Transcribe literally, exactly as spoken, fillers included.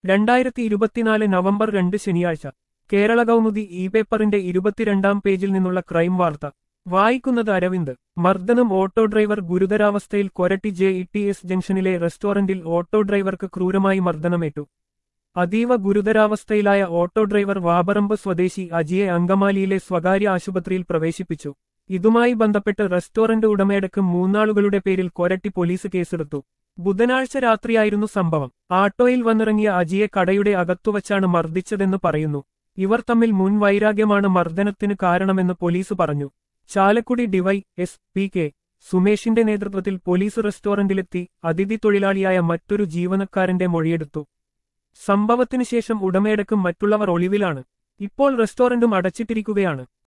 രണ്ടായിരത്തി ഇരുപത്തിനാല് നവംബർ രണ്ട് ശനിയാഴ്ച കേരള കൗമുദി ഇ പേപ്പറിന്റെ ഇരുപത്തിരണ്ടാം പേജിൽ നിന്നുള്ള ക്രൈം വാർത്ത വായിക്കുന്നത് അരവിന്ദ്. മർദ്ദനം ഓട്ടോ ഡ്രൈവർ ഗുരുതരാവസ്ഥയിൽ Koratty J E T S ജംഗ്ഷനിലെ റെസ്റ്റോറന്റിൽ ഓട്ടോ ഡ്രൈവർക്ക് ക്രൂരമായി മർദ്ദനമേറ്റു. അതീവ ഗുരുതരാവസ്ഥയിലായ ഓട്ടോ ഡ്രൈവർ വാബറമ്പ് സ്വദേശി അജിയെ അങ്കമാലിയിലെ സ്വകാര്യ ആശുപത്രിയിൽ പ്രവേശിപ്പിച്ചു. ഇതുമായി ബന്ധപ്പെട്ട് റെസ്റ്റോറന്റ് ഉടമയടക്കം മൂന്നാളുകളുടെ പേരിൽ കൊരട്ടി പോലീസ് കേസെടുത്തു. ബുധനാഴ്ച രാത്രിയായിരുന്നു സംഭവം. ആട്ടോയിൽ വന്നിറങ്ങിയ അജിയെ കടയുടെ അകത്തുവച്ചാണ് മർദ്ദിച്ചതെന്ന് പറയുന്നു. ഇവർ തമ്മിൽ മുൻ വൈരാഗ്യമാണ് മർദ്ദനത്തിന് കാരണമെന്ന് പോലീസ് പറഞ്ഞു. Chalakudy D Y S P K സുമേഷിന്റെ നേതൃത്വത്തിൽ പോലീസ് റെസ്റ്റോറന്റിലെത്തി അതിഥി തൊഴിലാളിയായ മറ്റൊരു ജീവനക്കാരന്റെ മൊഴിയെടുത്തു. സംഭവത്തിനു ശേഷം ഉടമയടക്കം മറ്റുള്ളവർ ഒളിവിലാണ്. ഇപ്പോൾ റെസ്റ്റോറന്റും അടച്ചിട്ടിരിക്കുകയാണ്.